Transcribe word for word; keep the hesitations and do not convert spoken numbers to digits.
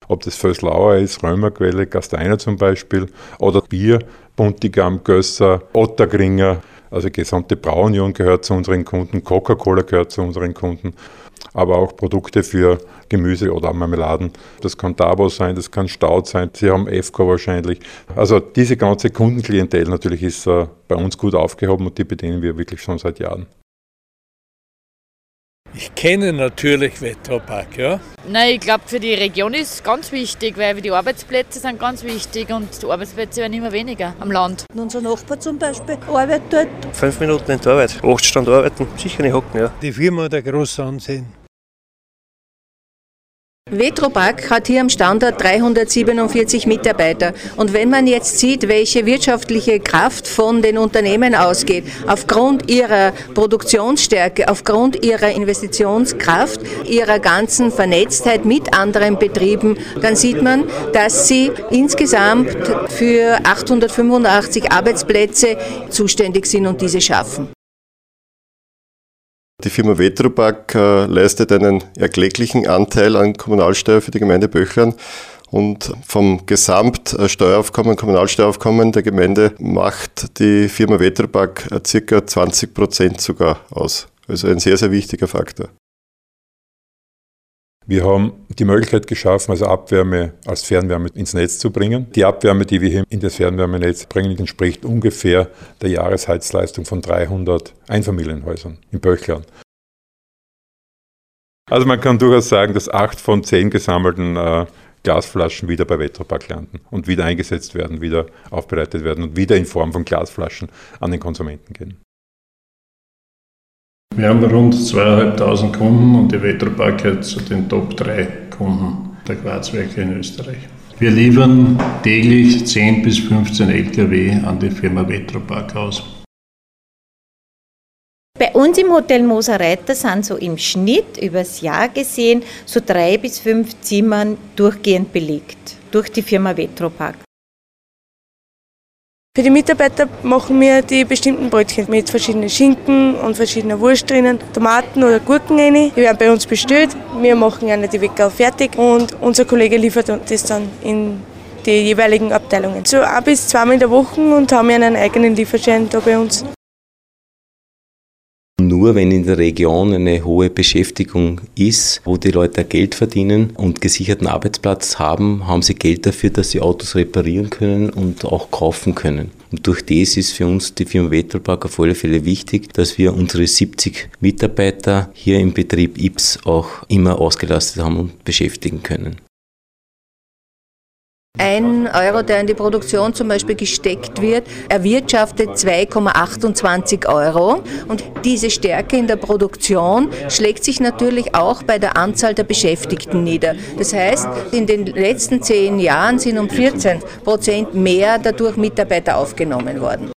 ob das Vöslauer ist, Römerquelle, Gasteiner zum Beispiel, oder Bier, Buntigam, Gösser, Otterkringer. Also die gesamte Brauunion gehört zu unseren Kunden, Coca-Cola gehört zu unseren Kunden, aber auch Produkte für Gemüse oder Marmeladen. Das kann Dabo sein, das kann Staud sein, Sie haben F C O wahrscheinlich. Also diese ganze Kundenklientel natürlich ist äh, bei uns gut aufgehoben und die bedienen wir wirklich schon seit Jahren. Ich kenne natürlich Vetropack, ja. Nein, ich glaube, für die Region ist es ganz wichtig, weil die Arbeitsplätze sind ganz wichtig und die Arbeitsplätze werden immer weniger am Land. Unser Nachbar zum Beispiel arbeitet dort. Fünf Minuten in der Arbeit, acht Stunden arbeiten, sicher nicht hocken, ja. Die Firma hat ein grosses Ansehen. Vetropack hat hier am Standort dreihundertsiebenundvierzig Mitarbeiter. Und wenn man jetzt sieht, welche wirtschaftliche Kraft von den Unternehmen ausgeht, aufgrund ihrer Produktionsstärke, aufgrund ihrer Investitionskraft, ihrer ganzen Vernetztheit mit anderen Betrieben, dann sieht man, dass sie insgesamt für achthundertfünfundachtzig Arbeitsplätze zuständig sind und diese schaffen. Die Firma Vetropack äh, leistet einen erklecklichen Anteil an Kommunalsteuer für die Gemeinde Böchlern und vom Gesamtsteueraufkommen, Kommunalsteueraufkommen der Gemeinde macht die Firma Vetropack äh, ca. zwanzig Prozent sogar aus. Also ein sehr, sehr wichtiger Faktor. Wir haben die Möglichkeit geschaffen, also Abwärme als Fernwärme ins Netz zu bringen. Die Abwärme, die wir hier in das Fernwärmenetz bringen, entspricht ungefähr der Jahresheizleistung von dreihundert Einfamilienhäusern in Böchlern. Also man kann durchaus sagen, dass acht von zehn gesammelten äh, Glasflaschen wieder bei Vetropack landen und wieder eingesetzt werden, wieder aufbereitet werden und wieder in Form von Glasflaschen an den Konsumenten gehen. Wir haben rund zweitausendfünfhundert Kunden und die Vetropack gehört zu den Top drei Kunden der Quarzwerke in Österreich. Wir liefern täglich zehn bis fünfzehn L K W an die Firma Vetropack aus. Bei uns im Hotel Moser-Reiter sind so im Schnitt übers Jahr gesehen so drei bis fünf Zimmern durchgehend belegt durch die Firma Vetropack. Für die Mitarbeiter machen wir die bestimmten Brötchen mit verschiedenen Schinken und verschiedenen Wurst drinnen, Tomaten oder Gurken rein. Die werden bei uns bestellt, wir machen eine die Weckerl fertig und unser Kollege liefert das dann in die jeweiligen Abteilungen. So ein bis zweimal in der Woche und haben einen eigenen Lieferschein da bei uns. Nur wenn in der Region eine hohe Beschäftigung ist, wo die Leute Geld verdienen und gesicherten Arbeitsplatz haben, haben sie Geld dafür, dass sie Autos reparieren können und auch kaufen können. Und durch das ist für uns die Firma Vetropack auf alle Fälle wichtig, dass wir unsere siebzig Mitarbeiter hier im Betrieb Ybbs auch immer ausgelastet haben und beschäftigen können. Ein Euro, der in die Produktion zum Beispiel gesteckt wird, erwirtschaftet zwei Komma achtundzwanzig Euro. Und diese Stärke in der Produktion schlägt sich natürlich auch bei der Anzahl der Beschäftigten nieder. Das heißt, in den letzten zehn Jahren sind um vierzehn Prozent mehr dadurch Mitarbeiter aufgenommen worden.